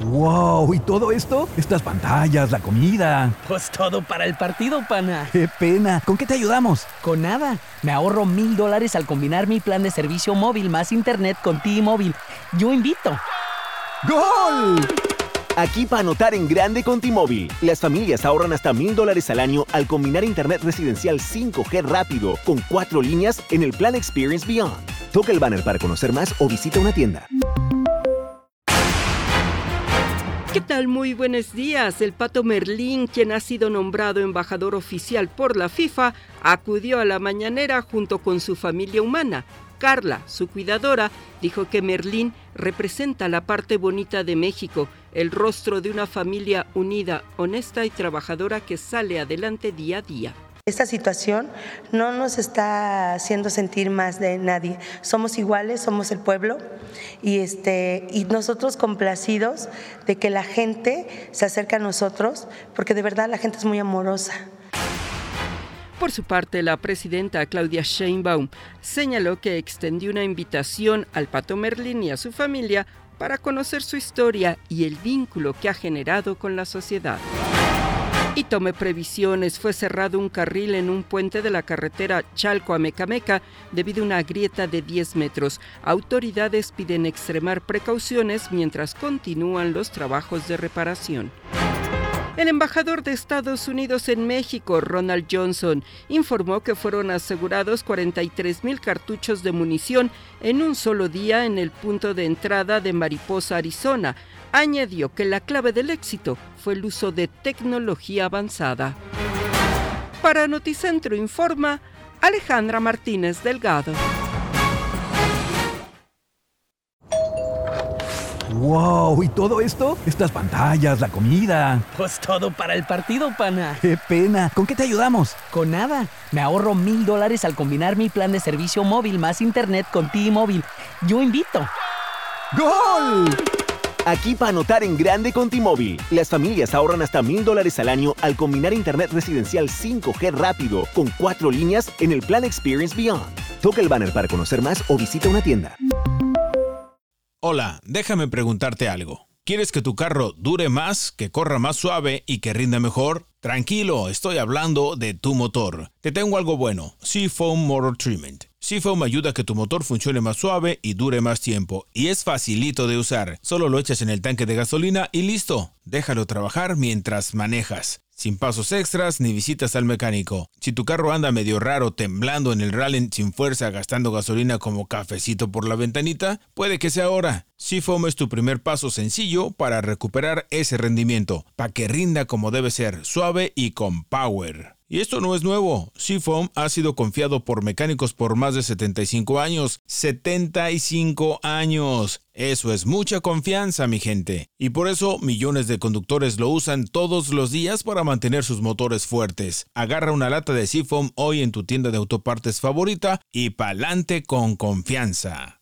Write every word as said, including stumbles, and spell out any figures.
¡Wow! ¿Y todo esto? Estas pantallas, la comida. Pues todo para el partido, pana. ¡Qué pena! ¿Con qué te ayudamos? Con nada. Me ahorro mil dólares al combinar mi plan de servicio móvil más internet con T-Mobile. Yo invito. ¡Gol! Aquí para anotar en grande con T-Mobile. Las familias ahorran hasta mil dólares al año al combinar internet residencial cinco G rápido con cuatro líneas en el plan Experience Beyond. Toca el banner para conocer más o visita una tienda. ¿Qué tal? Muy buenos días. El Pato Merlín, quien ha sido nombrado embajador oficial por la FIFA, acudió a la mañanera junto con su familia humana. Carla, su cuidadora, dijo que Merlín representa la parte bonita de México, el rostro de una familia unida, honesta y trabajadora que sale adelante día a día. Esta situación no nos está haciendo sentir más de nadie. Somos iguales, somos el pueblo y, este, y nosotros complacidos de que la gente se acerque a nosotros, porque de verdad la gente es muy amorosa. Por su parte, la presidenta Claudia Sheinbaum señaló que extendió una invitación al Pato Merlín y a su familia para conocer su historia y el vínculo que ha generado con la sociedad. Y tome previsiones, fue cerrado un carril en un puente de la carretera Chalco a Mecameca debido a una grieta de diez metros. Autoridades piden extremar precauciones mientras continúan los trabajos de reparación. El embajador de Estados Unidos en México, Ronald Johnson, informó que fueron asegurados cuarenta y tres mil cartuchos de munición en un solo día en el punto de entrada de Mariposa, Arizona. Añadió que la clave del éxito fue el uso de tecnología avanzada. Para Noticentro informa Alejandra Martínez Delgado. ¡Wow! ¿Y todo esto? Estas pantallas, la comida. Pues todo para el partido, pana. ¡Qué pena! ¿Con qué te ayudamos? Con nada. Me ahorro mil dólares al combinar mi plan de servicio móvil más internet con T-Mobile. Yo invito. ¡Gol! Aquí para anotar en grande con T-Mobile. Las familias ahorran hasta mil dólares al año al combinar internet residencial cinco G rápido con cuatro líneas en el plan Experience Beyond. Toca el banner para conocer más o visita una tienda. Hola, déjame preguntarte algo. ¿Quieres que tu carro dure más, que corra más suave y que rinda mejor? Tranquilo, estoy hablando de tu motor. Te tengo algo bueno, Seafoam Motor Treatment. Seafoam ayuda a que tu motor funcione más suave y dure más tiempo. Y es facilito de usar. Solo lo echas en el tanque de gasolina y listo. Déjalo trabajar mientras manejas. Sin pasos extras ni visitas al mecánico. Si tu carro anda medio raro, temblando en el rally sin fuerza, gastando gasolina como cafecito por la ventanita, puede que sea ahora. Seafoam es tu primer paso sencillo para recuperar ese rendimiento, para que rinda como debe ser, suave y con power. Y esto no es nuevo. Seafoam ha sido confiado por mecánicos por más de setenta y cinco años. ¡setenta y cinco años! Eso es mucha confianza, mi gente. Y por eso millones de conductores lo usan todos los días para mantener sus motores fuertes. Agarra una lata de Seafoam hoy en tu tienda de autopartes favorita y pa'lante con confianza.